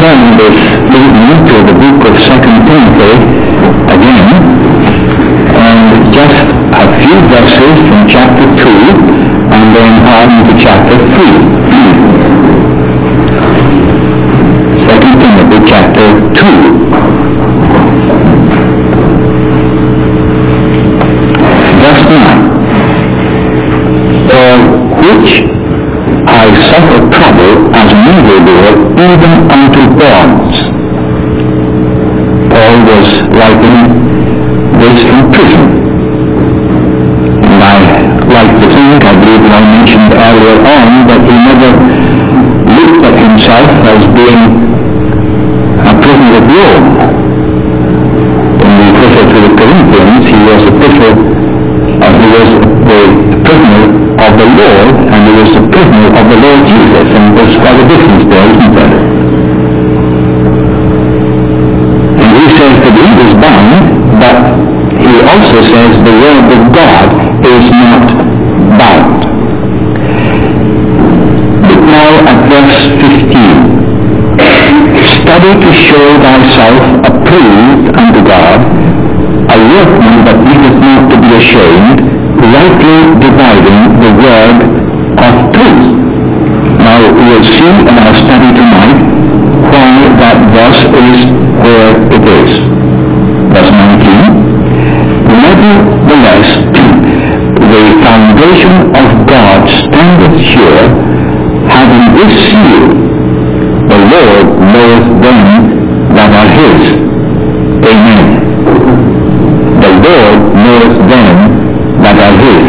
turn this evening to the book of 2 Timothy again, and just a few verses from chapter 2 and then on to chapter 3. 2 Timothy chapter 2. Verse 9. For which I suffer trouble as an evildoer, even unto bonds. Paul was writing this from prison. And I like to think, I believe that I mentioned earlier on, that he never looked at himself as being a prisoner of Rome. In the epistle to the Corinthians, he was the prisoner of the Lord, and he was the prisoner of the Lord Jesus, and there's quite a difference there, isn't there? And he says that he was bound, but he also says the word of God is not bound. Look now at verse 15. Study to show thyself approved unto God, a workman that needeth not to be ashamed, rightly dividing the word of truth. Now we will see in our study tonight why that verse is where it is. Verse 19. Nevertheless, the foundation of God standeth sure, having this seal: the Lord knoweth them that are his. Amen. The Lord knoweth them that are his.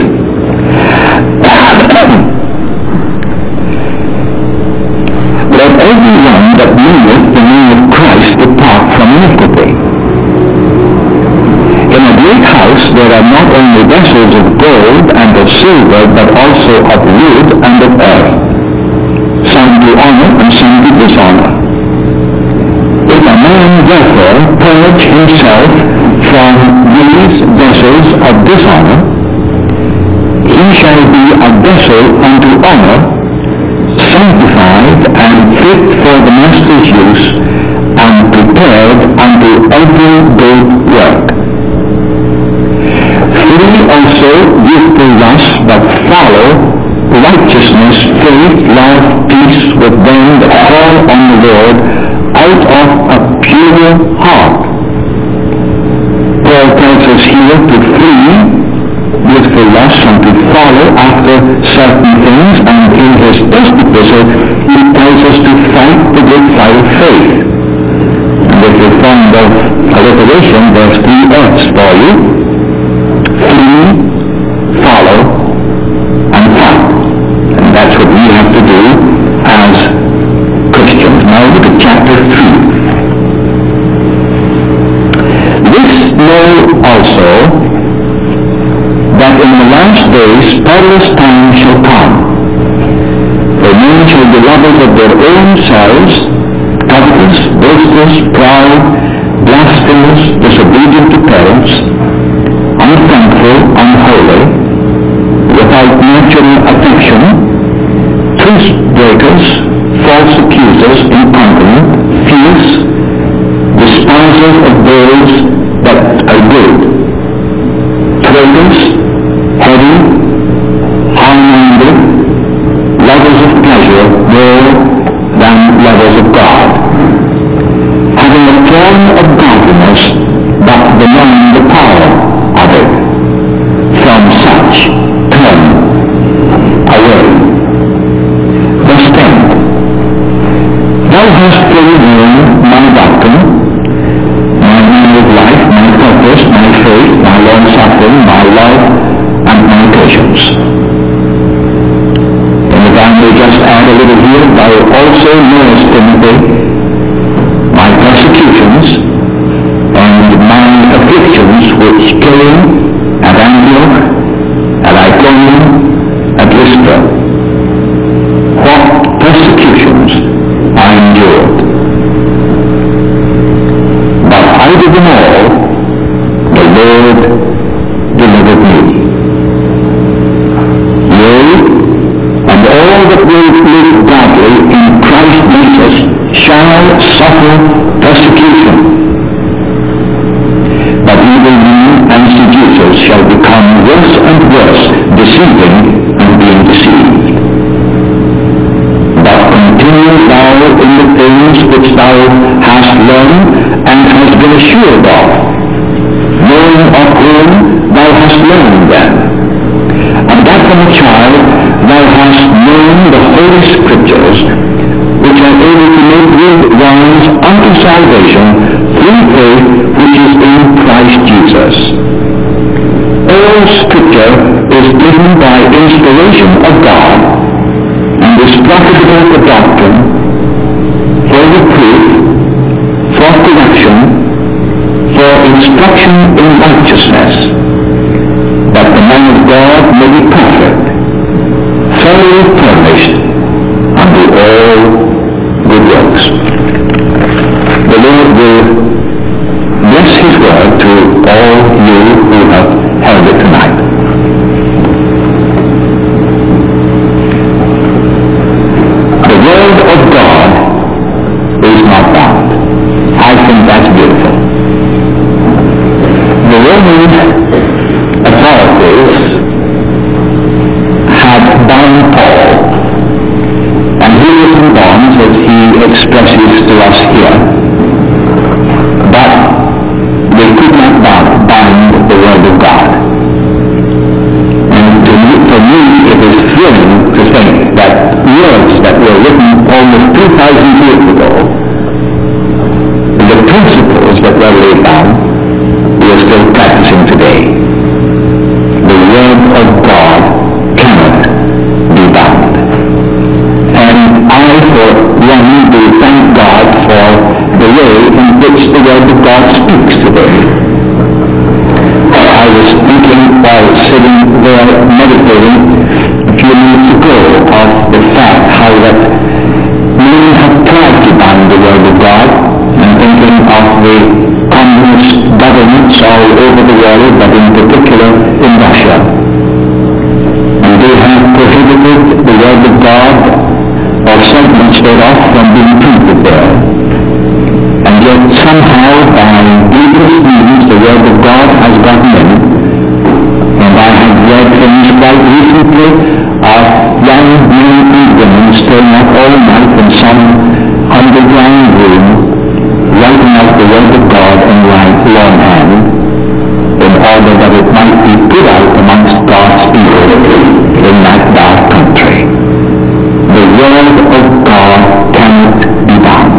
Let everyone that knoweth the name of Christ depart from iniquity. In a great house there are not only vessels of gold and of silver, but also of wood and of earth, some to honor and some to dishonor. If a man therefore purge himself from these vessels of dishonor, he shall be a vessel unto honor, sanctified and fit for the master's use, and prepared unto every good work. Flee also youthful lust, but follow righteousness, faith, love, peace with them that call on the Lord out of a pure heart. Paul tells us here to flee youthful lust and to follow after certain things, and in his first epistle he tells us to fight the good fight of faith. And if you're fond of alliteration, there's 3 F's for you: flee, follow, and fight. And that's what we have to do as Christians. Now look at chapter 3. This know also, that in the last days perilous times shall come. For men shall be lovers of their own selves, covetous, boasters, proud, blasphemous, disobedient to parents, unthankful, unholy, without natural affection, truce breakers, false accusers, incontinent, fierce, despisers of those that are good, traitors, heady, high-minded, lovers of pleasure more than lovers of God, having a form of godliness, but denying the power of it. From such turn away. Verse 10. Thou hast fully known my doctrine, my manner of life, my purpose, my faith, my long-suffering, my love, and my patience. And if I may just add a little here, thou also knowest, Timothy, my persecutions and my afflictions which came at Antioch, at Iconium, at Lystra. What persecutions I endured. But out of them all, the Lord delivered me. Yea, and all that will live godly in Christ Jesus shall suffer feel assured of, knowing of whom thou hast learned them, and that from a child thou hast known the Holy Scriptures, which are able to make thee wise unto salvation through faith which is in Christ Jesus. All Scripture is given by inspiration of God, and is profitable for doctrine, for reproof, for correction, for instruction in righteousness, that the man of God may be perfect, thoroughly furnished unto all good works. The Lord will bless His word to all you who have heard it tonight. The word of God is not bound. I think that's beautiful. The Roman authorities had bound Paul, and he was in bonds, as he expresses to us here, but they could not bind the word of God. And for me it is thrilling to think that words that were written almost 2,000 years ago, the principles that were laid down, we are still practicing today. The word of God cannot be bound. And I, for one, do thank God for the way in which the word of God speaks today. I was thinking while sitting there meditating a few minutes ago of the fact how that many have tried to bind the word of God, and thinking of the communist governments all over the world, but in particular in Russia. And they have prohibited the word of God or segments thereof from being printed there. And yet somehow by devious means the word of God has gotten in. And I have read things quite recently of young men and women staying up all night in some underground room writing out the word of God in longhand in order that it might be put out amongst God's people in that dark country. The word of God cannot be bound.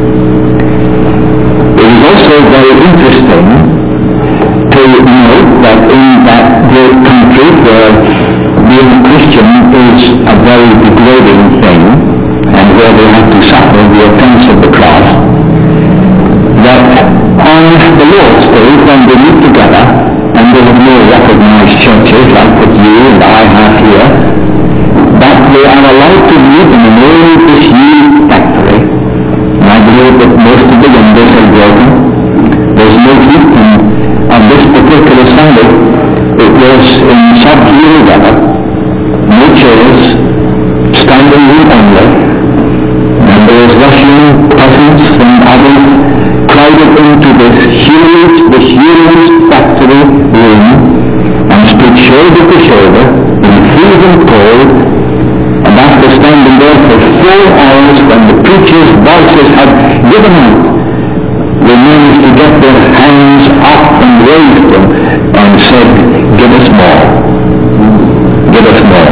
It is also very interesting to note that in that great country where being a Christian is a very degrading thing, and where they have to suffer the offense of the cross, that on the Lord's Day, when they meet together, and they have no recognized churches like what you and I have here, that they are allowed to meet in an old disused factory. And I believe that most of the windows are broken. There's no heat, and on this particular Sunday, it was in sub-zero weather, no chairs, standing room only, and there was Russian peasants and others crowded into this huge factory room and stood shoulder to shoulder in freezing cold, and after standing there for 4 hours when the preacher's voices had given out, they managed to get their hands up and raised them and said, "Give us more. Give us more."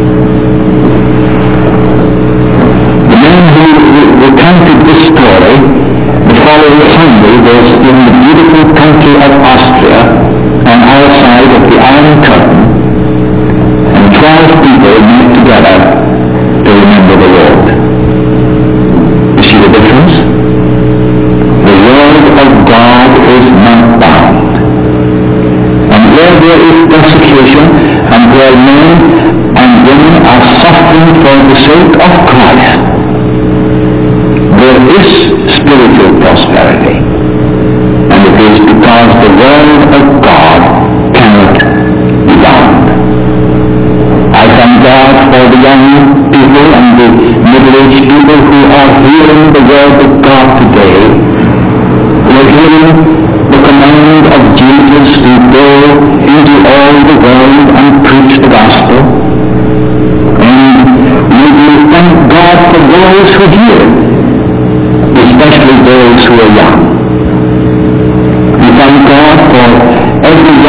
The man who recounted this story the following Sunday was in the beautiful country of Austria on our side of the Iron Curtain, and 12 people met together to remember the Lord. You see the difference? The word of God is not bound. And where there is persecution, and where men and women are suffering for the sake of Christ, there is spiritual prosperity. And it is because the word of God cannot be bound. I thank God for the young people and the middle-aged people who are hearing the word of God today, who are hearing the command of Jesus to go into all the world and preach the gospel. And we thank God for those who hear, especially those who are young.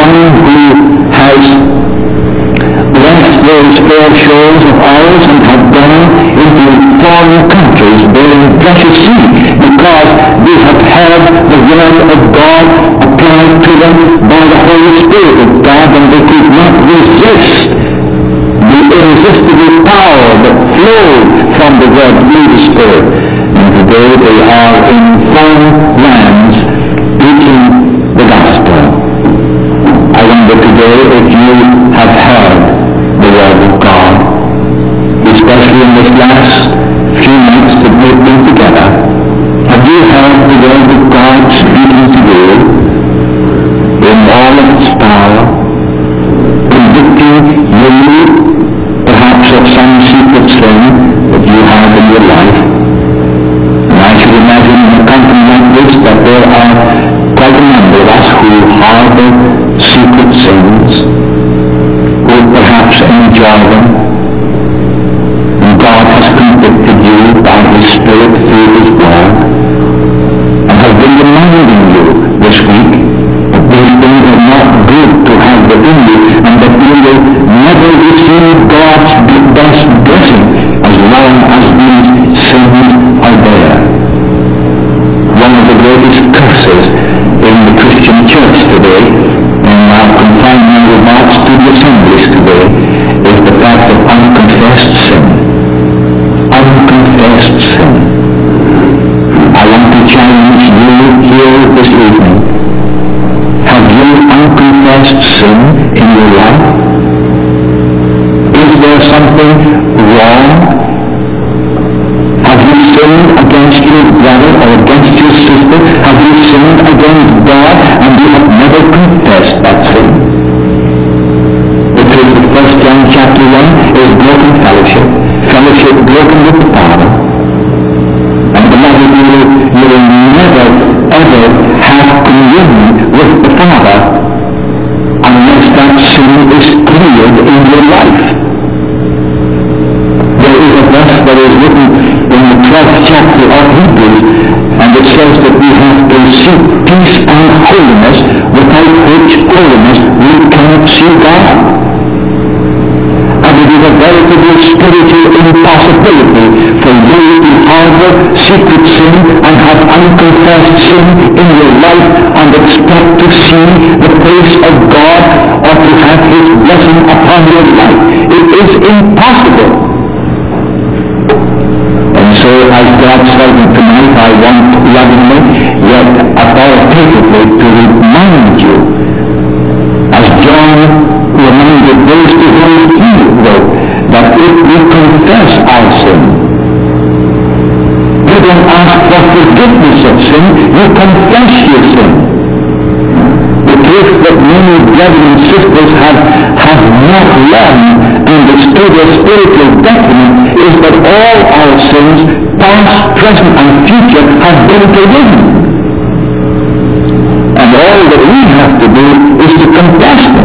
one who has left those fair shores of ours and have gone into foreign countries bearing precious seed, because they have heard the word of God applied to them by the Holy Spirit of God, and they could not resist the irresistible power that flowed from the word through the Spirit. And today they are in foreign lands preaching the gospel. I wonder today if you have heard the word of God, especially in this last few months that we've been together. Have you heard the word of God speaking to you in all of its power, convicting you perhaps of some secret sin that you have in your life? And I should imagine in a country like this that there are quite a number of us who harbor secret sins, who perhaps enjoy them, and God has convicted you by His Spirit through His Word, and has been reminding you this week that these things are not good to have within you, and that you will never receive God's best blessing as long as these sins are there. One of the greatest curses in the Christian church today, and I'll confine my remarks to the assemblies today, is the fact of unconfessed sin. Unconfessed sin. I want to challenge you here this evening. Have you unconfessed sin in your life? Is there something wrong? Have you sinned against your brother or against your sister? Have you sinned against God and you have never confessed that sin? The truth of 1 John chapter 1 is broken fellowship. Fellowship broken with the Father. And beloved, you will never ever have communion with the Father unless that sin is cleared in your life. There is a verse that is written in the 12th chapter of Hebrews, and it says that we have to seek peace and holiness, without which holiness we cannot see God. And it is a veritable spiritual impossibility for you to harbor secret sin and have unconfessed sin in your life and expect to see the face of God or to have His blessing upon your life. It is impossible. And so as God's servant tonight, I want lovingly yet authoritatively to remind you, as John reminded those to whom he wrote, that if we confess our sin, you don't ask for forgiveness of sin, you confess your sin. The truth that many brothers and sisters have not learned and understood their spiritual detriment is that all our sins, past, present, and future, have been forgiven. And all that we have to do is to confess them.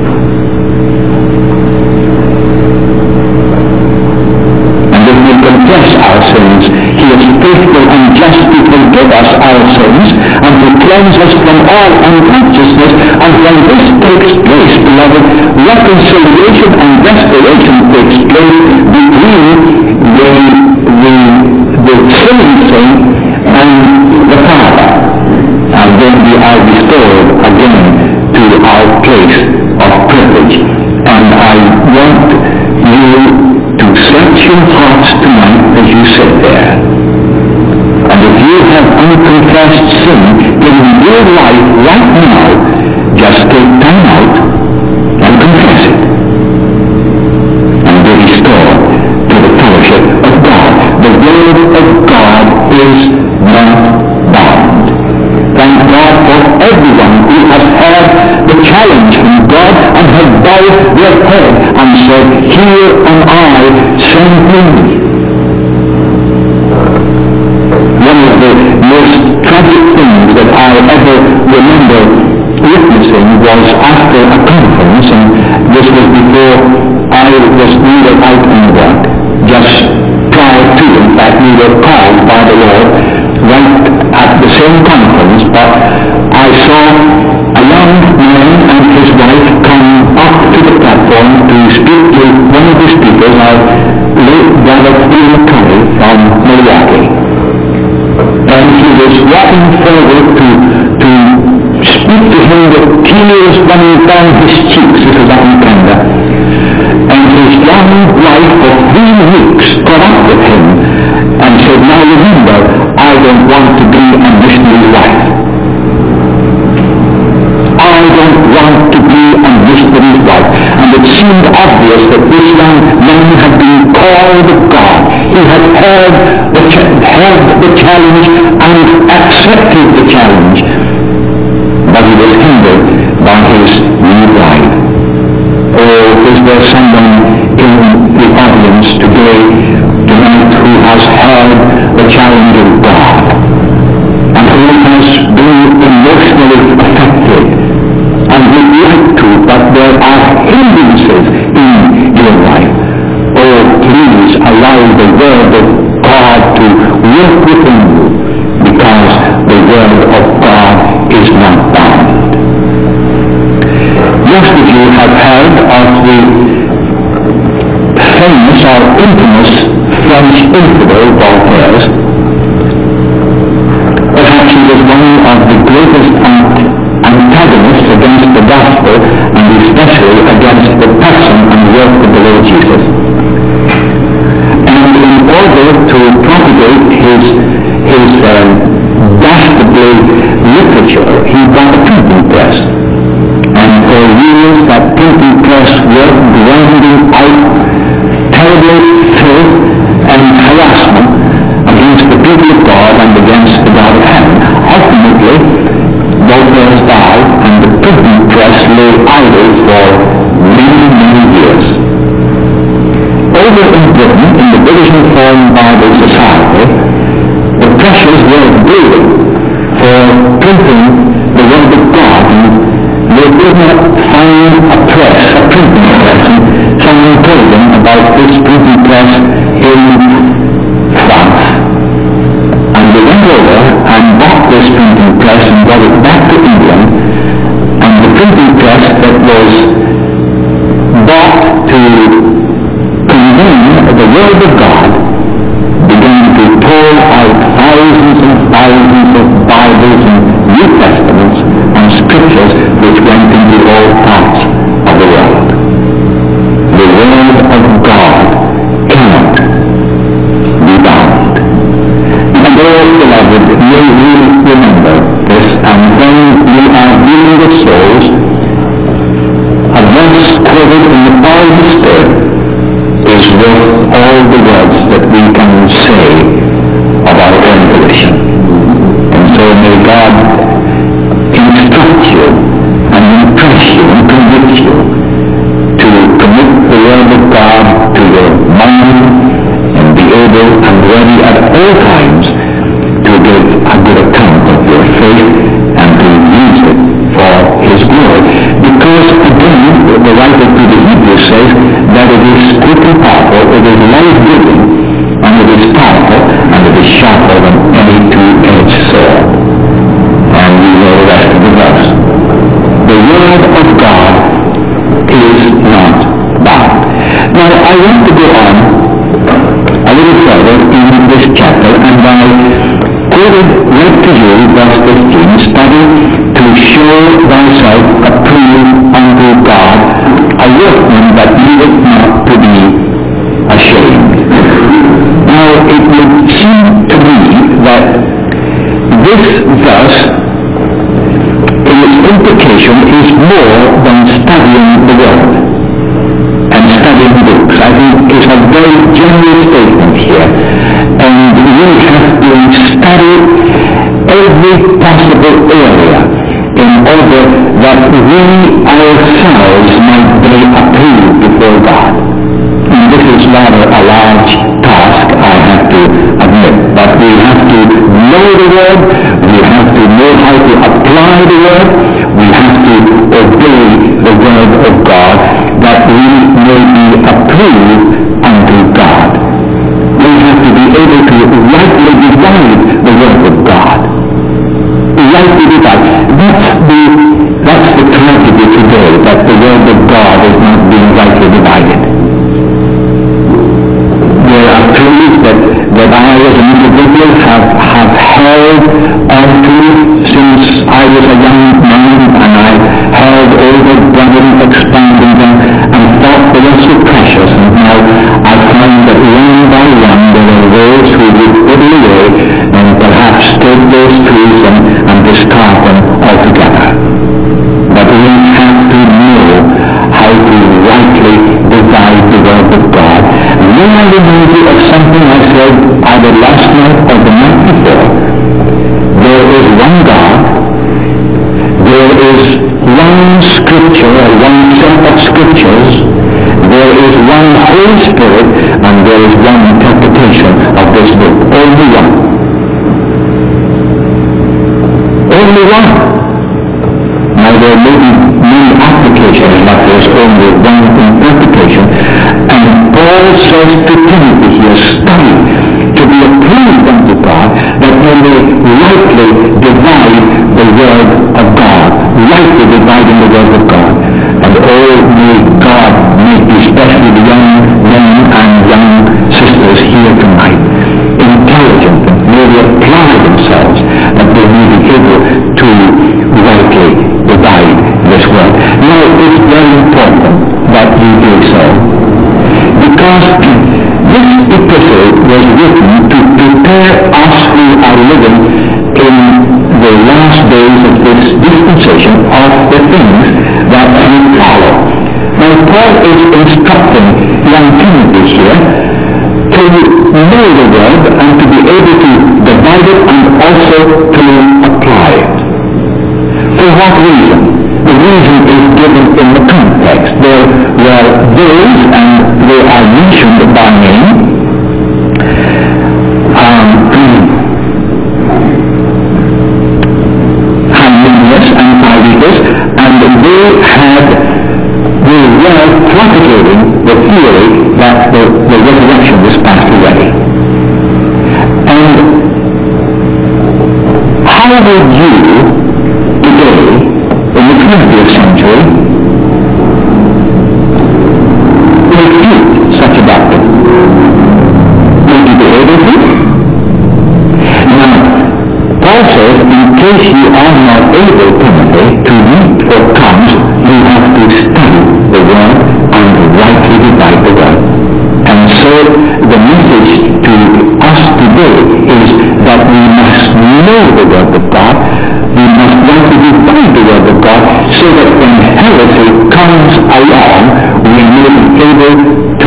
And if we confess our sins, He is faithful and just to forgive us our sins and to cleanse us from all unrighteousness. And when this takes place, beloved, reconciliation and restoration takes place between the sinning saint and the Father. And then we are restored again to our place of privilege. And I want you to search your hearts tonight as you sit there. And if you have unconfessed sin in your life right now, just take time out and confess it. And be restored to the fellowship of God. The word of God is not bound. Thank God for everyone who has heard the challenge from God and has bowed their head and said, "Here am I, send me." One of the most tragic things that I ever remember witnessing was after a conference, and this was before I was neither out on work, just prior to, in fact, we were called by the Lord right at the same conference, but I saw a young man and his walking forward to speak to him with tears running down his cheeks. This is Amakanda. And his young wife of 3 weeks got up with him and said, now remember, I don't want to be a missionary wife. I don't want to be a missionary's wife. And it seemed obvious that this young man had been called of God. He had heard the challenge and accepted the challenge. But he was hindered by his new bride. Or is there someone in the audience tonight who has heard the challenge of God and who has been emotionally affected and would like to, but there are hindrances in your life? Oh, please allow the word of God to work within you, because the word of God is not bound. Most of you have heard of the famous or infamous French infidel Voltaire. Perhaps he was one of the greatest antagonists against the gospel, and especially against the person and work of the Lord Jesus. And in order to propagate his dastardly literature, he got a printing press. And for years that printing press worked grinding out terrible filth and harassment against the people of God and against the God of heaven. Ultimately, Voltaire died, and the printing press lay idle for many years. Over in Britain, in the British Reformed Bible Society, the presses were building for printing the Word of God, and they could not find a printing press, and someone told them about this printing press in France. And they went over and bought this printing press and brought it back to England, and the printing press that was bought to convey the Word of God began to pour out thousands and thousands of Bibles and New Testaments and Scriptures which went into all parts of the world. The Word of God cannot be bound. And all, beloved, may we remember this, and when we are dealing with souls, a verse quoted in the power of the Spirit is worth all the words that we can say of our own volition. And so may God instruct you and impress you and convict you to commit the Word of God to your mind and be able and ready at all times to give a good account of your faith and to use it for His glory. Because again, the writer to the Hebrews says that it is quick and powerful, it is life-giving, and it is powerful, and it is sharper than any two-edged sword. And we know the rest of the verse. The Word of God is not bound. Now, I want to go on a little further in this chapter, and I read to you verse 15, study to show thyself approved unto God, a workman that needeth not to be ashamed. Now, it would seem to me that this verse, in its implication, is more than studying the Word and studying books. I think it's a very general statement here, and we have to study every possible area in order that we ourselves might be approved before God. And this is rather a large task, I have to admit, but we have to know the Word, we have to know how to apply the Word, we have to obey the Word of God, that we may be approved unto God. We have to be able to rightly divide the Word of God. Rightly divide. That's the tragedy today, that the Word of God is not being rightly divided. There are truths that I as an individual have held onto Paul says to Timothy here, study to be approved unto God, that you may rightly divide the word of God, rightly dividing the word of God. And oh, may God make especially the young men and young sisters here tonight intelligent, may they apply themselves, that they may be able to rightly divide this word. Now it's very important that we do so, because this epistle was written to prepare us who are living in the last days of this dispensation of the things that will follow. Now Paul is instructing young Timothy here to know the word and to be able to divide it and also to apply it. For what reason? The reason is given in the context. There were those, and they are mentioned by name, Hymenaeus and Philetus, and they were propagating the theory that the resurrection was passed away. And how would you today, in the 20th century, refute such a doctrine? Would you be able to? Now, Paul says, in case you are not able, Timothy, to meet what comes, you have to study the word and rightly divide the word. And so the message to us today is that we must know the word of God, we must rightly divide the word of God, so that when heresy comes along, we may be able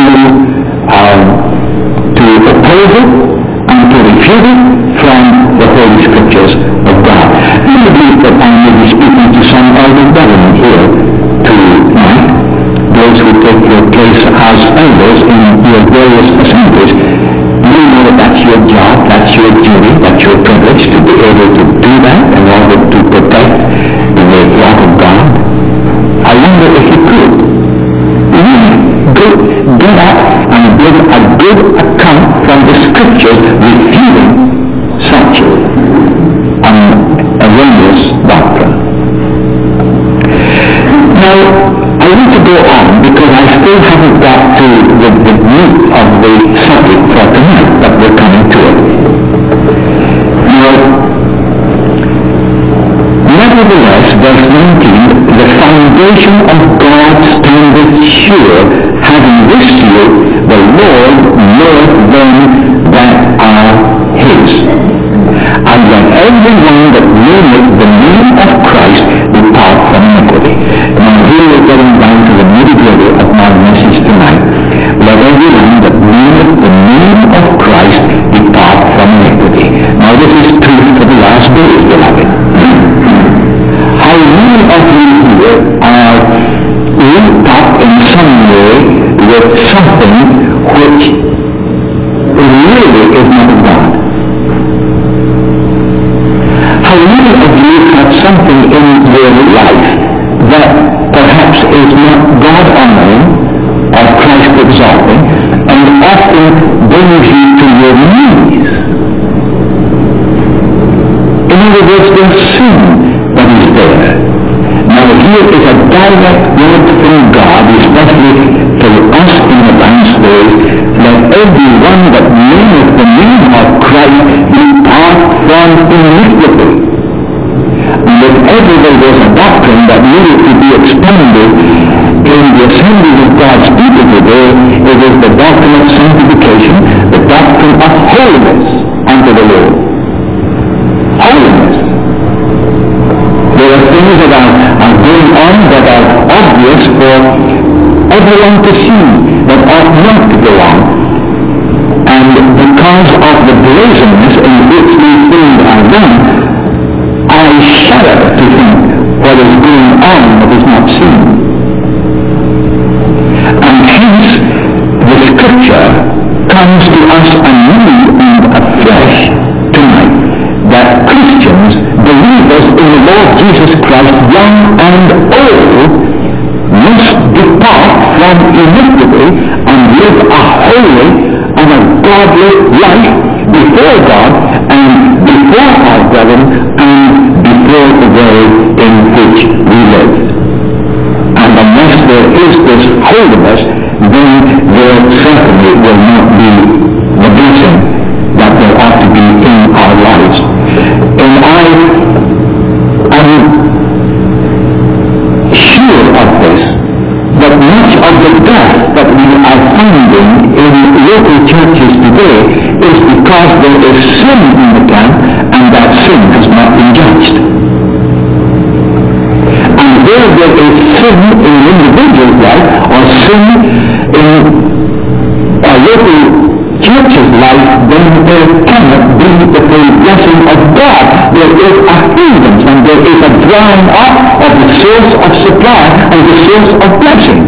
to oppose it and to refute it from the Holy Scriptures of God. I believe that I may be speaking to some elder brethren here tonight, those who take your place as elders in your various assemblies. You know that that's your job, that's your duty, that's your privilege to be able to do that in order to protect the flock of God. I wonder if you could really do that and give a good account from the Scriptures refuting such an erroneous doctrine. Now, I want to go on because I still haven't got to the meat of the subject for tonight, but we're coming to it. Now, nevertheless, verse 19, the foundation of God standeth sure, having this seal, the Lord knoweth them that are his. And let every one that knoweth the name of Christ depart from iniquity. Now here we're getting down to the nitty-gritty of my message tonight. Let every one that knoweth the name of Christ depart from iniquity. Now this is true for the last days, beloved. How many of you here are linked up in some way with something which really is not of God? How many of you have something in your life that perhaps is not God-honoring or Christ-exalting and often brings you to your knees? In other words, there's sin that is there. Now here is a direct word from God, especially for us in the last days. Let every one that knoweth the name of Christ depart from iniquity. And if ever there was a doctrine that needed to be expanded in the assembly of God's people today, it is the doctrine of sanctification, the doctrine of holiness unto the Lord. Holiness. There are things that are going on that are obvious for everyone to see that ought not to go on. And because of the brazenness in which these things are done, I shudder to think what is going on that is not seen. And hence, the Scripture comes to us anew and afresh tonight, that Christians, believers in the Lord Jesus Christ, young and old, must depart from iniquity and live a godly life before God and before our brethren and before the world in which we live. And unless there is this hold of us, then there certainly will not be the blessing that there ought to be in our lives. And I am sure of this, that much of the death that we are finding in local churches today is because there is sin in the camp and that sin has not been judged. And where there is sin in an individual's life or sin in a local church's life, then there cannot be the full blessing of God. There is a hindrance and there is a drying up of the source of supply and the source of blessing.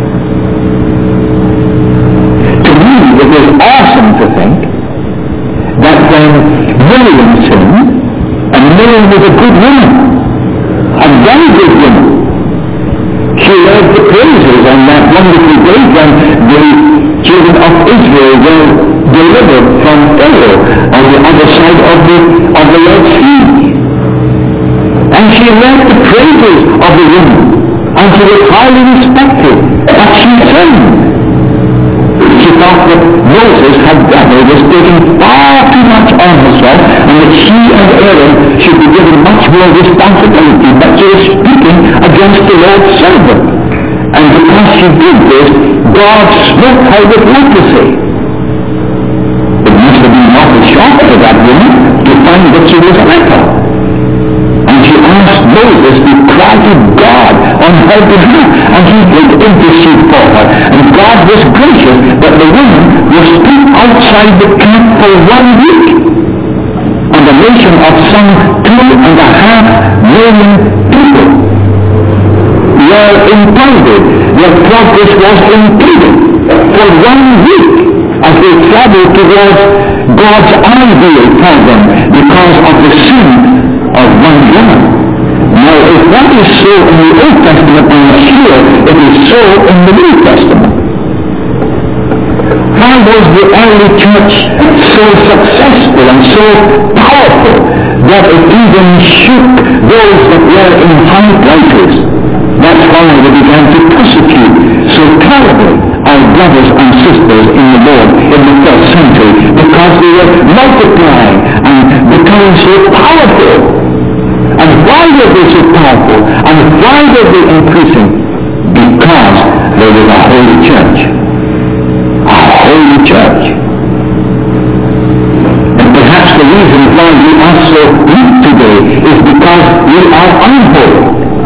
To me, it is awesome to think that when Miriam sinned, and Miriam was a good woman, a very good woman, she led the praises on that wonderful day when the children of Israel were delivered from Pharaoh on the other side of the Red Sea. And she led the praises of the woman, and she was highly respected, but she sinned. She thought that Moses was taking far too much on herself, and that she and Aaron should be given much more responsibility, but she was speaking against the Lord's servant. And because she did this, God smote her with leprosy. It must have been not a shock for that woman to find that she was a leper. And she asked Moses to cry to God on her behalf, and he did intercede for her. And God was gracious that the woman was put outside the camp for 1 week. And a nation of some 2.5 million people were impounded. Their progress was impeded for 1 week as they traveled towards God's ideal for them because of the sin of one woman. Now, if that is so in the Old Testament, I'm sure it is so in the New Testament. Why was the early church so successful and so powerful that it even shook those that were in high places? That's why they began to persecute so terribly our brothers and sisters in the Lord in the first century, because they were multiplying and becoming so powerful. And why were they so powerful? And why were they increasing? Because there was a holy church. A holy church. And perhaps the reason why we are so weak today is because we are unholy.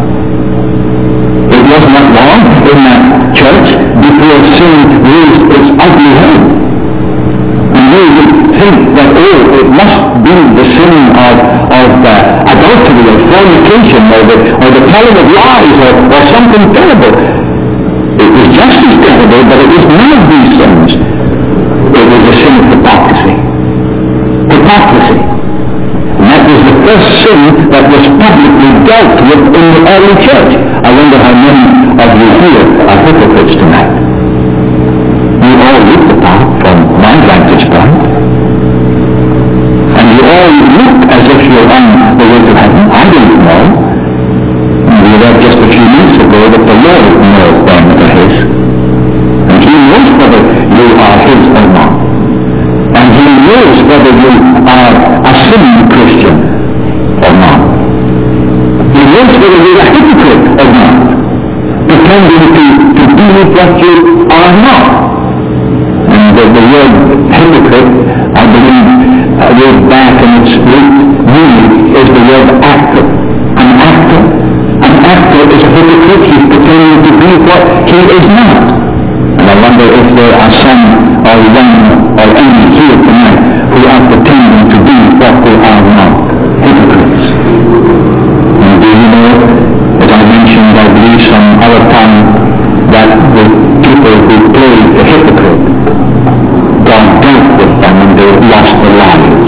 It was not long in that church before sin raised its ugly head. And we would think that, it must be the sin of adultery or fornication or the telling of lies or something terrible. It was just as terrible, but it was none of these sins. It was the sin of hypocrisy. Hypocrisy. And that was the first sin that was publicly dealt with in the early church. I wonder how many of you here are hypocrites tonight. You all look the part from my vantage point. And you all look as if you're on the way to heaven. I don't know. We read just a few minutes ago that the Lord knows them that are His. And He knows whether you are His or not. And He knows whether you are a sinning Christian or not. He knows whether you're a hypocrite or not, pretending to be what you are not. And the word hypocrite, I believe, way back in its root meaning, is the word actor. An actor is a hypocrite. He's pretending to be what he is not. And I wonder if there are some or one or any here tonight who are pretending to be what they are not. Hypocrites. And do you know, as I mentioned, I believe some other time, that the people who played the hypocrite, God dealt with them and they lost their lives.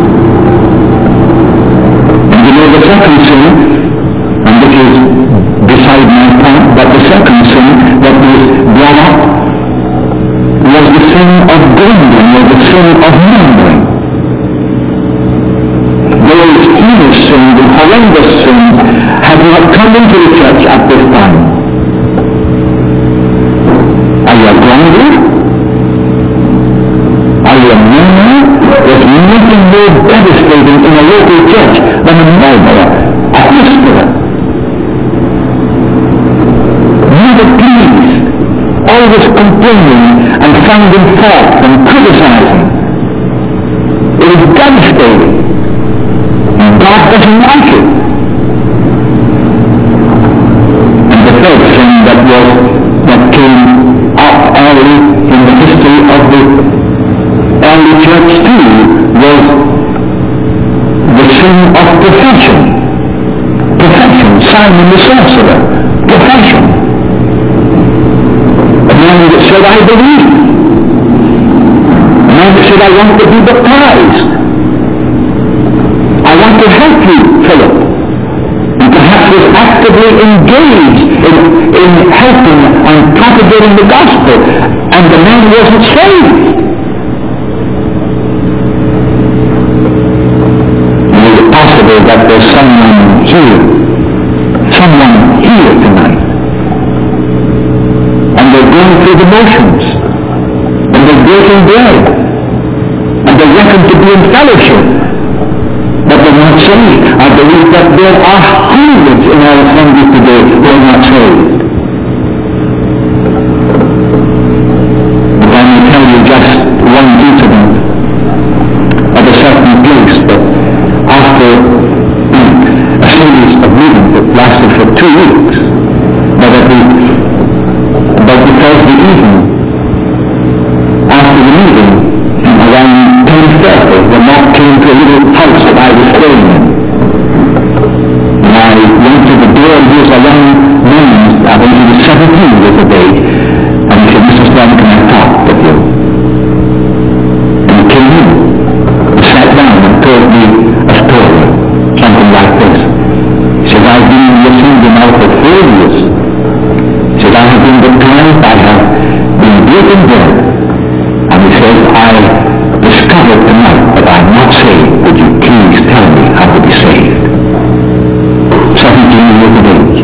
And you know the second sin, and this is beside my point, but the second sin that was brought up was the sin of grumbling, or the sin of murmuring. Those heinous sins and horrendous sins have not come into the church at this time. Are you a grumbler? Are you a murmurer? There's nothing more devastating in a local church than a murmurer, a whisperer. Never pleased, always complaining and finding fault and criticizing. It is devastating. God doesn't like it. And the third sin that came up early in the history of the early church too was the sin of profession. Profession, Simon the sorcerer. Profession. A man that said, I believe. A man that said, I want to be baptized. I want to help you, Philip. And perhaps was actively engaged in helping and propagating the gospel, and the man wasn't saved. Is it possible that there's someone here tonight, and they're going through the motions, and they're breaking bread, and they reckon to be in fellowship, but they're not saved? I believe that there are hundreds in our assembly today who are not saved. But I may tell you just one incident at a certain place that after a series of meetings that lasted for 2 weeks, but because the evening after the meeting around 10:30, the mob came to a little house that I was staying in. And I went to the door, and here's a young man, I think he was 17 at the date, and he said, Mr. Stone, can I talk with you? And he came in, and sat down and told me a story, something like this. He said, I've been in the assembly now for 4 years. He said, I have been baptized, I have been breaking bread. And he says, I discovered tonight that I'm not saved. Would you please tell me how to be saved? 17 years of age.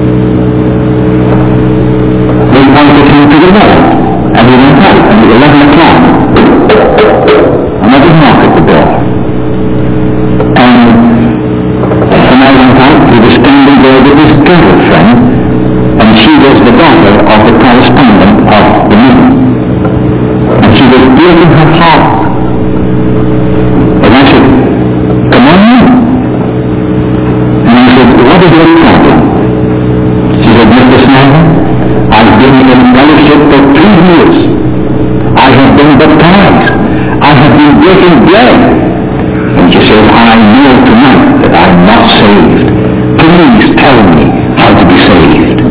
They pointed him to the Lord, and he went out, and at 11 o'clock, another knock at the door. And when I went out, he was standing there with his girlfriend, and she was the daughter of the correspondent of the meeting. And she was breaking her heart. And I said, come on in. And I said, what is your problem? She said, Mr. Snyder, I've been in fellowship for 3 years. I have been baptized. I have been breaking bread. And she said, I know tonight that I'm not saved. Please tell me how to be saved.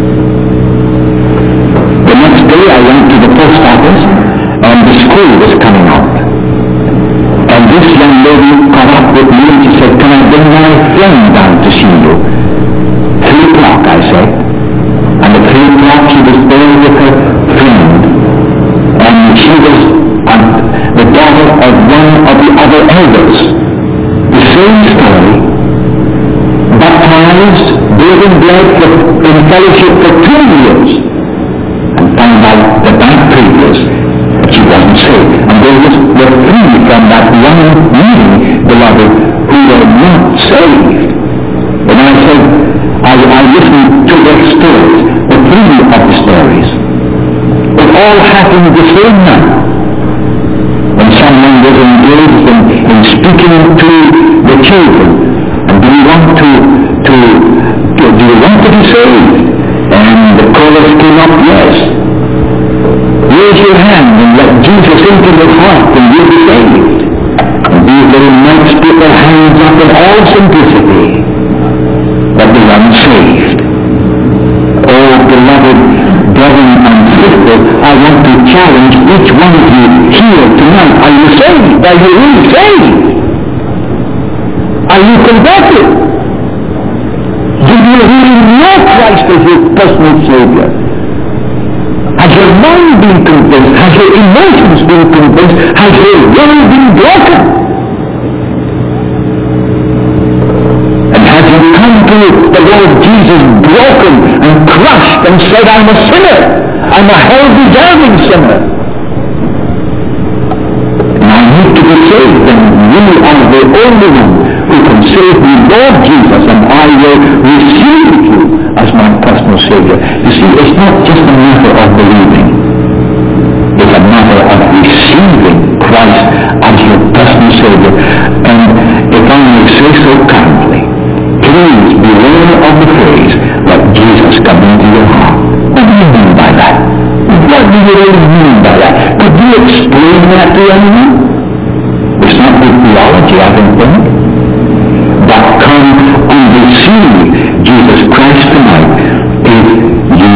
The next day I went to the post office, and the school was coming out. And this young lady caught up with me and she said, can I bring my friend down to see you? 3 o'clock, I said. And at 3 o'clock she was there with her friend. And she was the daughter of one of the other elders. The same story. Baptized, breaking bread in fellowship for 2 years. And found out that previous she wasn't saved. And there were 3 from that one meeting, beloved, who were not saved. And I said, I listened to their stories, the 3 of the stories. It all happened the same night. When someone was engaged in speaking to the children, and do you want to be saved? And the chorus came up, yes. Raise your hand and let Jesus into your heart and you'll be saved. And these little knights put their hands up in all simplicity, but they are unsaved. Oh, beloved brethren and sisters, I want to challenge each one of you here tonight. Are you saved? Are you really saved? Are you converted? Do you really know Christ as your personal Savior? Has your mind been convinced? Has your emotions been convinced? Has your will been broken? And have you come to the Lord Jesus broken and crushed and said, I'm a sinner, I'm a hell-deserving sinner, and I need to be saved, and you are the only one who can save me, Lord Jesus, and I will receive you as my personal Savior. You see, it's not just a matter of believing, it's a matter of receiving Christ as your personal Savior. And if I may say so kindly, please beware of the phrase, let Jesus come into your heart. What do you mean by that? What do you really mean by that? Could you explain that to anyone? It's not good theology, I don't think. But come and receive Jesus Christ tonight if you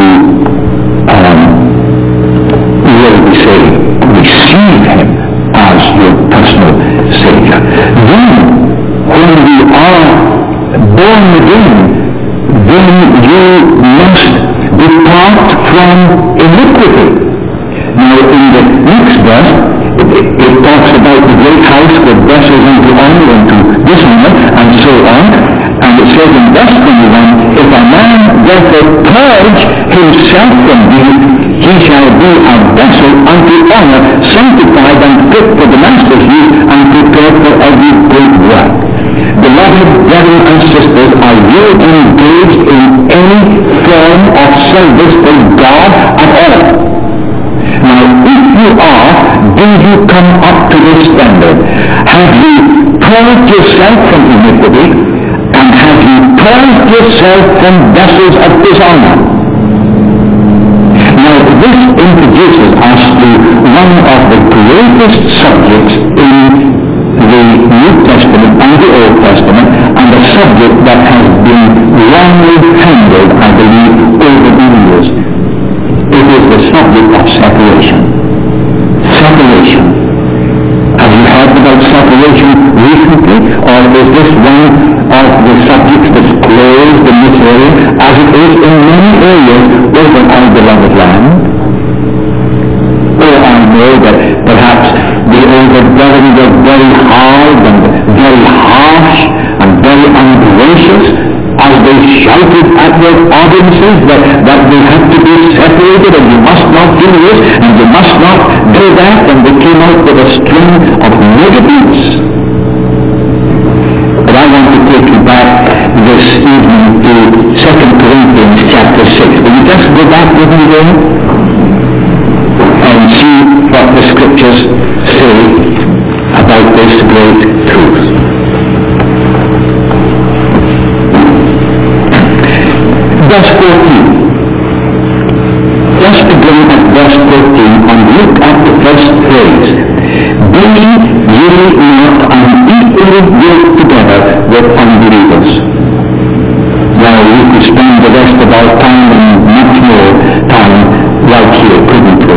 will be saved. Receive Him as your personal Savior. Then, when you are born again, then you must depart from iniquity. Now, in the next verse, it talks about the great house that vessels into honor and to dishonor, and so on. And it says in verse 21, if a man therefore purge himself from these, he shall be a vessel unto honor, sanctified and fit for the master's use, and prepared for every good work. Beloved brethren and sisters, are you engaged in any form of service for God at all? Now, if you are, do you come up to this standard? Have you purged yourself from iniquity, and have you purged yourself from vessels of dishonor? Now, this introduces us to one of the greatest subjects in the New Testament and the Old Testament, and a subject that has been wrongly handled, I believe, over the years. It is the subject of separation. Separation. Have you heard about separation recently, or is this one of the subjects that's closed in this area, as it is in many areas over our beloved land? Or I know that perhaps the older brethren were very hard and very harsh and very ungracious as they shouted at their audiences that they had to be separated, and you must not do this and you must not do that, and they came out with a string of negatives. But I want to take you back this evening to 2 Corinthians chapter 6. Will you just go back with me there and see what the scriptures say about this great truth? Verse 14. Just begin at verse 14 and look at the first phrase. Be ye not unequally yoked together with unbelievers. Now we could spend the rest of our time and much more time right here, couldn't we?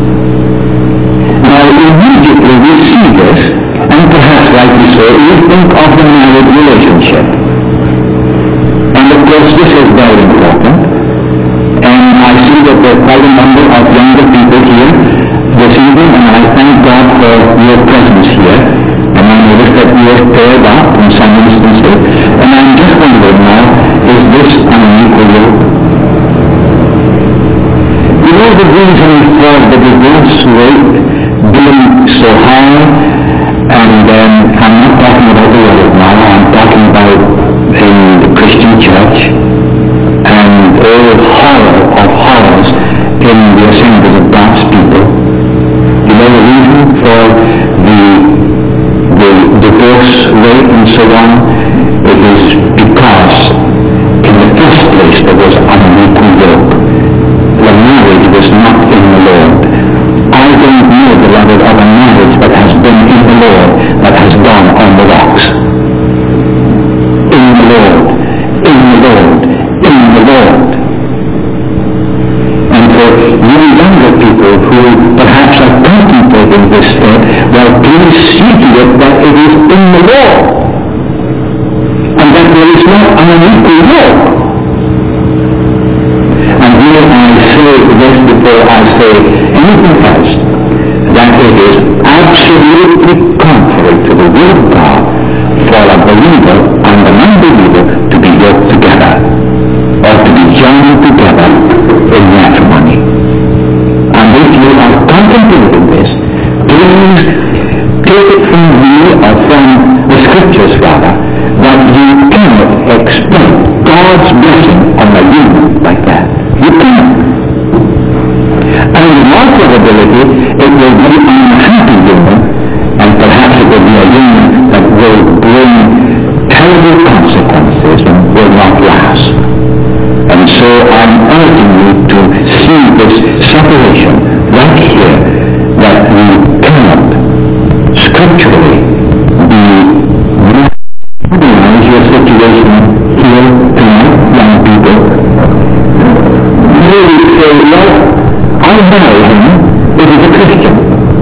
Now immediately we see this, and perhaps rightly so, we think of the marriage relationship. And of course this is very important, and I see that there are quite a number of younger people here this evening, and I thank God for your presence here. And I notice that you are paired up in some instances, and I'm just wondering now, is this an unequal yoke? You know the reason for the divorce rate being so high, and I'm not talking about the world now, I'm talking about in the Christian church, and all horror of horrors in the assemblies of God's people. You know the reason for the divorce rate and so on? It is because in the first place there was unequal yoke. The marriage was not in the Lord. I don't know, beloved, of a marriage that has been in the Lord that has gone on the rocks. In the Lord, in the Lord, in the Lord. And for you younger people who perhaps are contemplating this step, well, please see to it that it is in the Lord, and that there is not an unequal yoke. the will of God for a believer and an unbeliever to be yoked together, or to be joined together in matrimony. And if you are contemplating this, please take it from me, or from the scriptures rather, that you cannot expect God's blessing on a union like that. You cannot. And in all probability, it will be an unhappy union, and perhaps it will be a union that will bring terrible consequences and will not last. And so I'm urging you to see this separation right here, that we cannot scripturally be analyze your situation here tonight, young people. Really say, well, I'll marry him if he's a Christian.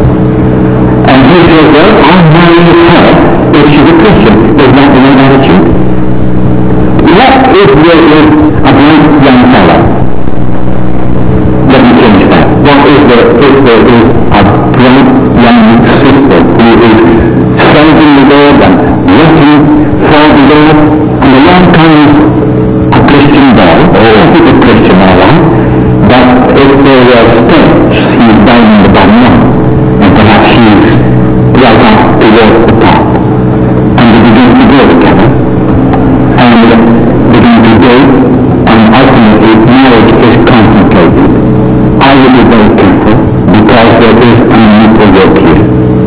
And he says, well, I'll marry her if she's a Christian. Is that the right attitude? What if there is a great young fellow? Let me change that. What if there is a bright young sister who is serving the Lord and working for the Lord, and along comes a Christian boy, or he's a Christian all right, but if there were steps, he's down in the bottom line, and perhaps he's right up towards the top, and they begin to go together, and begin to date, and ultimately marriage is contemplated. I will be very careful, because there is an unequal yoke here.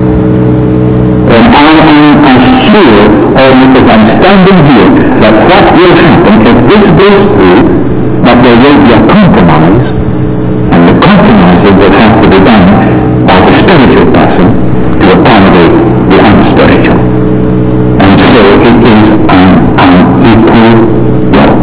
And I am sure, or because I'm standing here, that what will happen if this goes through, that there will be a compromise, and the compromising will have to be done by the spiritual person to accommodate the unspiritual. And so it is an unequal yoke.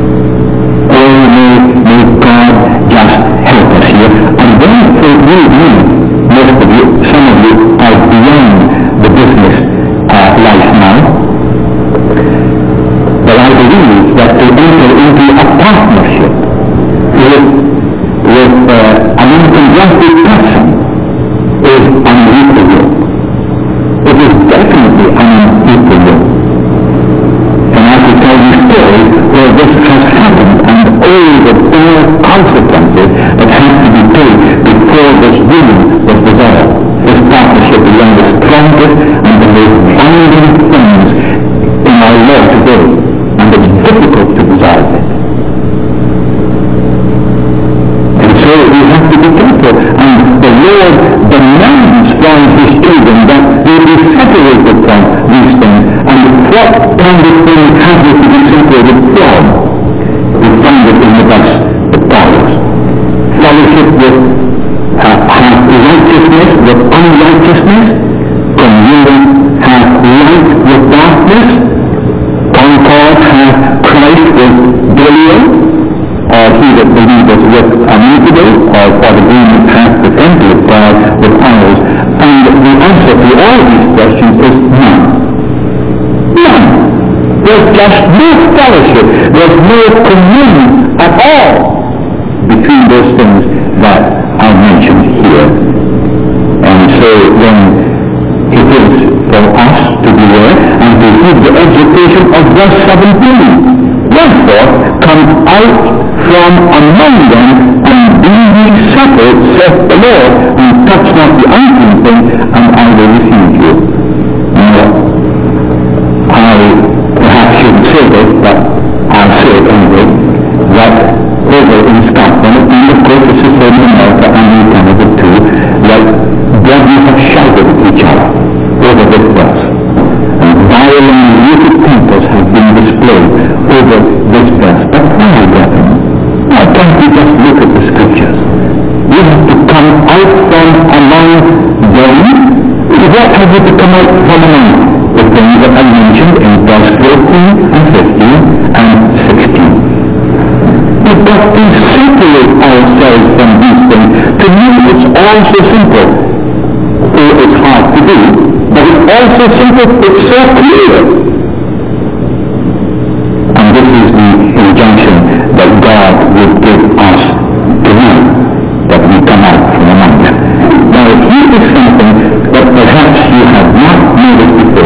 Oh, may God just help us here. And then for you, most of you, some of you are beyond the business life now. But I believe that to enter into a partnership with an unconjunctive person is an unequal yoke. It is definitely an unequal yoke. And I could tell you stories where this has happened, and all the bad consequences that have to be paid before this union was dissolved. This partnership is one of the strongest and the most binding things in our law today, and it's difficult to dissolve it. And so we have to be careful, and the Lord demands from His children that we be separated from these things. And what kind of things have we to be separated from? We find it in the verse that follows. Fellowship with righteousness with unrighteousness, communion hath light with darkness, concord hath Christ with Belial, or he that believeth with iniquity, or for agreement hath the temple of God with idols. And the answer to all these questions is none. None. There's just no fellowship, there's no communion at all between those things that are mentioned here. And so then it is for us to be aware and to heed the exhortation of verse 17. Therefore come out from among them and be ye separate, saith the Lord, and touch not the unclean thing, and I will receive you. Now, I perhaps shouldn't say this, but I'll say it anyway, that over in Scotland, and of course this is in America and in Canada too, that brethren have shouted at each other over this verse. And violent and wicked tempers have been displayed over this verse. But why, brethren? Why can't we just look at the scriptures? We have to come out from among them. What have we to come out from among? The things that I mentioned in verse 14 and 15 and 16. But we separate ourselves from these things. To me it's all so simple. It's hard to do, but it's all so simple, it's so clear. And this is the injunction that God would give us to do, that we come out from among them. Now here is something that perhaps you have not noticed before.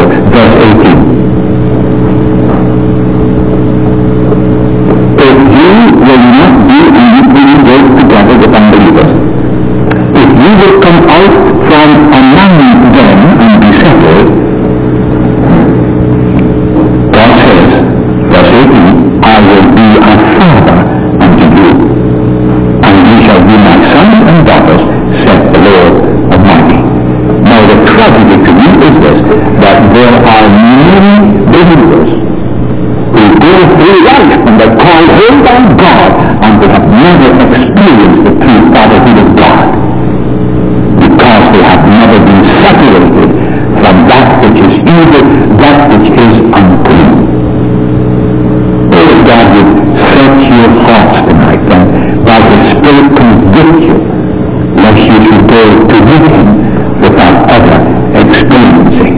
there are many believers who go through life and they call hold on God and they have never experienced the true fatherhood of God because they have never been separated from that which is evil, that which is unclean. Oh, God would search your hearts tonight and by the Spirit convict you lest you should go to meet Him without ever experiencing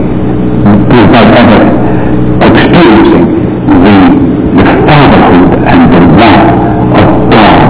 the fatherhood and the love of God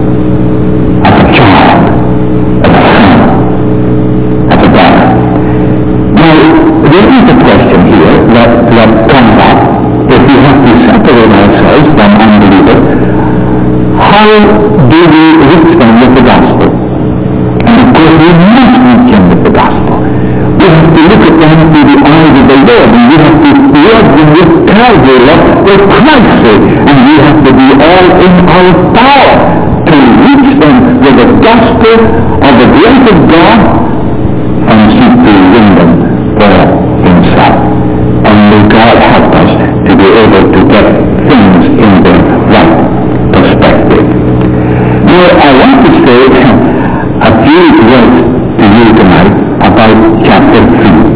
as a child, as a son, as a daughter. Now, there is a question here that comes up. If we have to separate ourselves from unbelievers, how do we reach them with the gospel? And of course, we must reach them with the gospel. We have to look at them through the eyes of the Lord, and we have to love them with Calvary love, with Christ's sake, and we have to be all in our power to reach them with the gospel of the grace of God and seek to win them for Himself. And may God help us to be able to get things in the right perspective. Now, I want to say a few words to you tonight about chapter 3.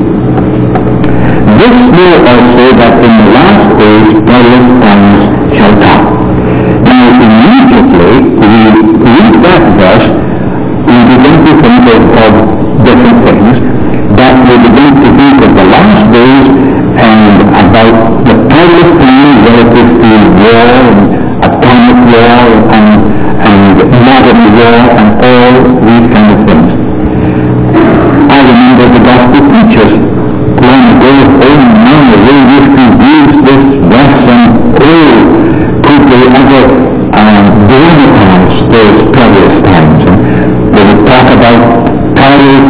This will also that in the last days perilous times shall come. Now immediately we read that verse, we begin to think of different things, that we begin to think of the last days and about the perilous times relative to war and atomic war and modern war and all these kind of things. I remember the gospel preachers long ago, oh man, they used to use this verse and could they ever dramatize those perilous times. And they would talk about perils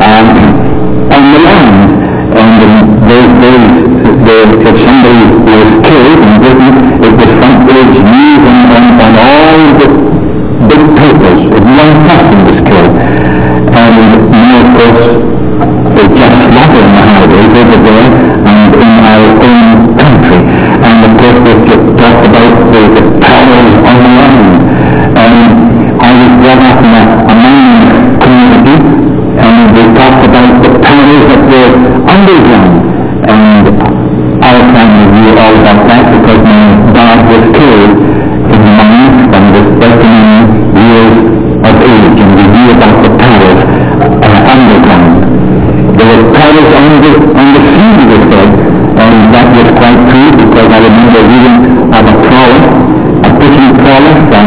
on the land, and in those days, if somebody was killed in Britain, it was front page news on all the big papers if one person was killed. And now, of course, they just slaughter on the highways over there and in our own country. And of course, they talked about the perils on the land. And I was brought up in a mining community, and they talked about the perils that were underground. And our family knew all about that because my dad was killed in the mines when he was 39 years of age, and we knew about the perils underground. There were perils on the sea, they said, and that was quite true because I remember reading of a trawler, a fishing trawler from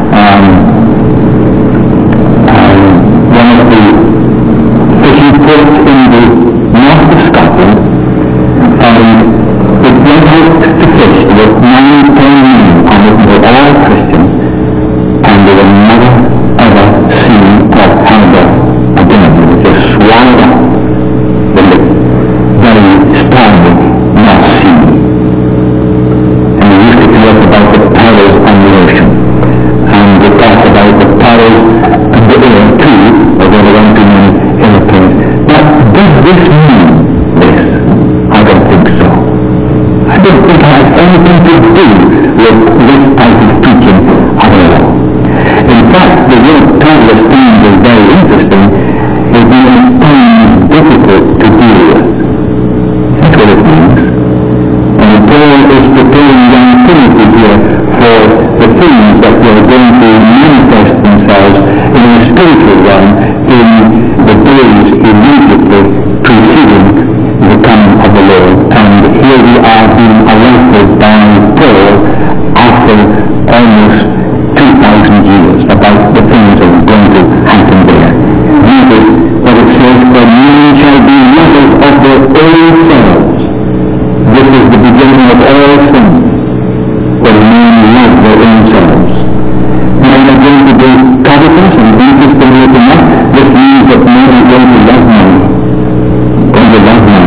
one of the fishing ports in the north of Scotland, and it went out to fish. There were 9 men on it, they were all Christians, and they were never ever seen or heard of again. It was just swallowed up in the very stormy North Sea. And we used to talk about the perils on the ocean, and we talked about the perils of the air too, or there weren't too many airplanes. But does this mean this? I don't think so. I don't think it has anything to do with this type of teaching at all. In fact, the word perilous times is very interesting. It means times difficult to deal with. That's what it means. And Paul is preparing young Timothy here for the things that were going to manifest themselves in the spiritual realm in the days immediately preceding the coming of the Lord. And here we are being alerted by Paul after almost 2,000 years about the things that are going to happen there. Notice that it says, for men shall be lovers of their own selves. This is the beginning of all things, when men love their own selves. Men are going to be covetous, and interestingly enough, this means that men are going to love money. Going to love money.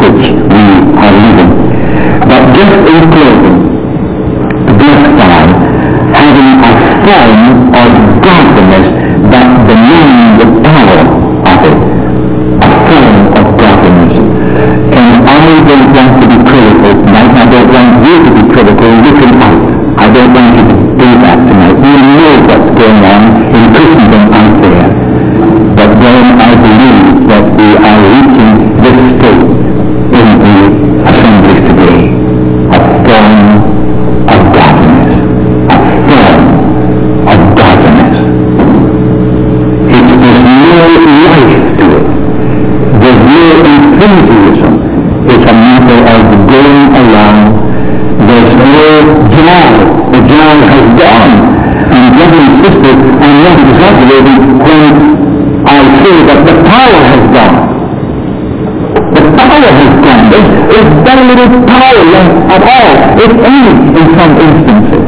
which we are living. But just in closing, verse 5, having a form of godliness that demands the power of it. A form of godliness. And I don't want to be critical tonight. I don't want you to be critical looking out. I don't want you to do that tonight. You know what's going on in Christendom out there. But then I believe that we are reaching this state in the assemblies today. A form of godliness. A form of godliness. There's no life to it. There's no enthusiasm. It's a matter of going along. There's no joy. The joy has gone. And brothers and sisters, I'm not exaggerating when I say that the power has gone. The power has gone. There's very little power left at all, if any, in some instances.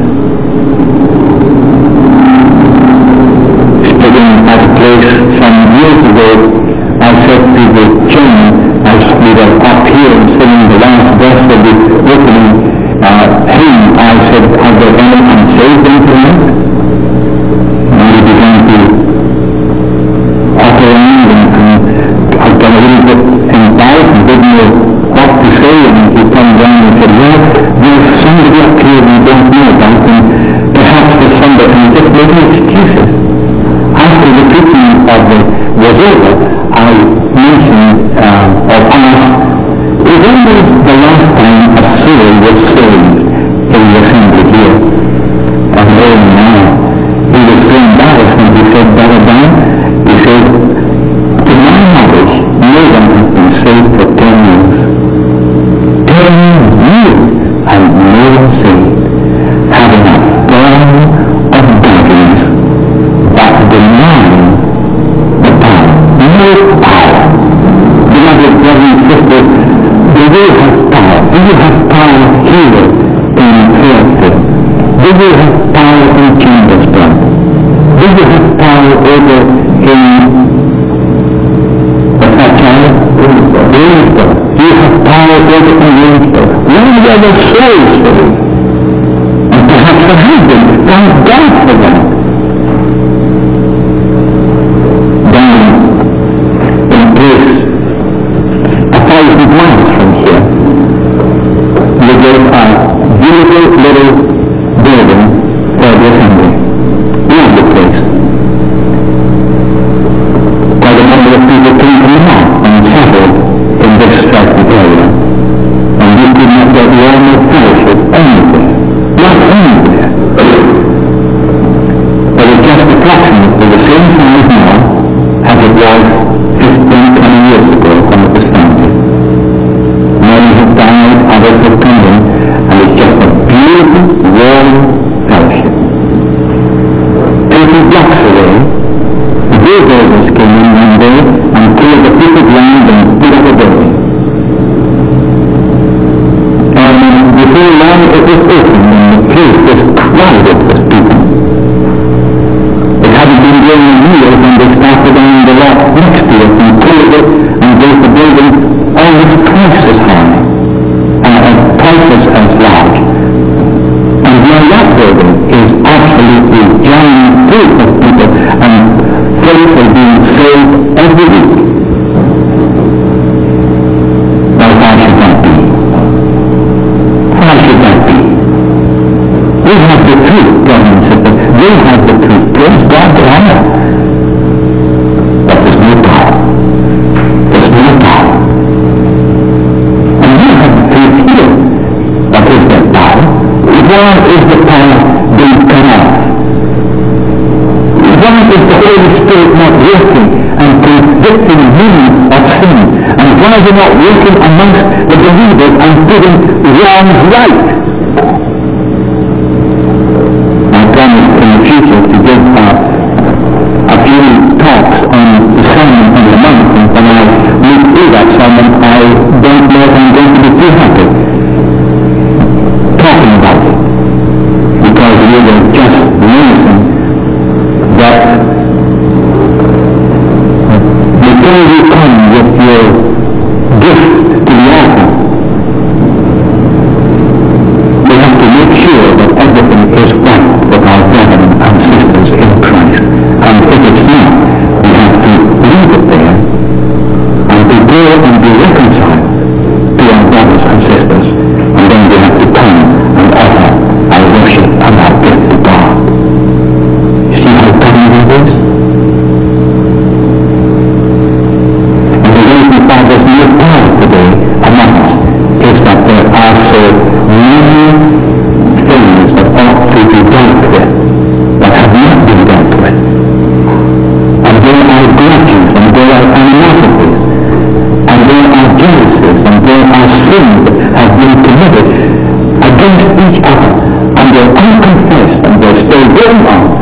Speaking at a place some years ago, I said to the chairman, as we were up here singing the last verse of the opening hymn, I said, are there any unsaved in tonight? And we began to walk around and I got a little bit embarrassed and didn't know what to say, and he came down and said, well, there's somebody up here we don't know about, and perhaps there's somebody, and just making excuses. After the preaching of the was over, I mentioned or asked, remember the last time a soul was saved in the assembly here? And oh no, he was so embarrassed and he said, Brother Dan, he said, to my knowledge, no one has been saved for 10 years. 10 years and no one saved. Having a form of godliness that demands the power. No power. Beloved brothers and sisters, do you have power? Do you have power here in Fairfield? Do you have power in Chambersburg? Do you have power over in Williamsburg? Do you have power over in Williamsburg? When are the souls saved? And perhaps there have been. Thank God for that. Down in a place 1,000 miles from here, we built a beautiful little building for the assembly. Lovely place. Quite a number of people came from the north and settled in this certain area. And we could not get warm or fellowship anywhere. Not anywhere. But it's just approximately the same size now as it was 15, 20 years ago when it was founded. Many have died, others have come in, and it's just a beautiful, warm fellowship. 20 blocks away, the bulldozers came in one day and cleared the piece of land and put up a building. And before long it was open and the place was crowded with people. It hadn't been there in years when they started on the lot next to it and cleared it and built the building almost twice as high and twice as large. And now that building is absolutely giant full of people and folks are being saved every week. Now why should that be? Why should that be? We have the truth, brothers and sisters. They have the truth. Praise God to honor. But there's no power. There's no power. And you have the truth here. What is that power? Why is the power being cut off? Why is the Holy Spirit not working and convicting men of sin? And why is He not working amongst the believers and putting wrongs right? I promise in the future to give a few talks on the Sermon on the Mount, and when I read through that sermon, I don't know if I'm going to be too happy talking about it, because we will just listen that before you come with your gift to the altar, sins have been committed against each other, and they're unconfessed, and they're still going on.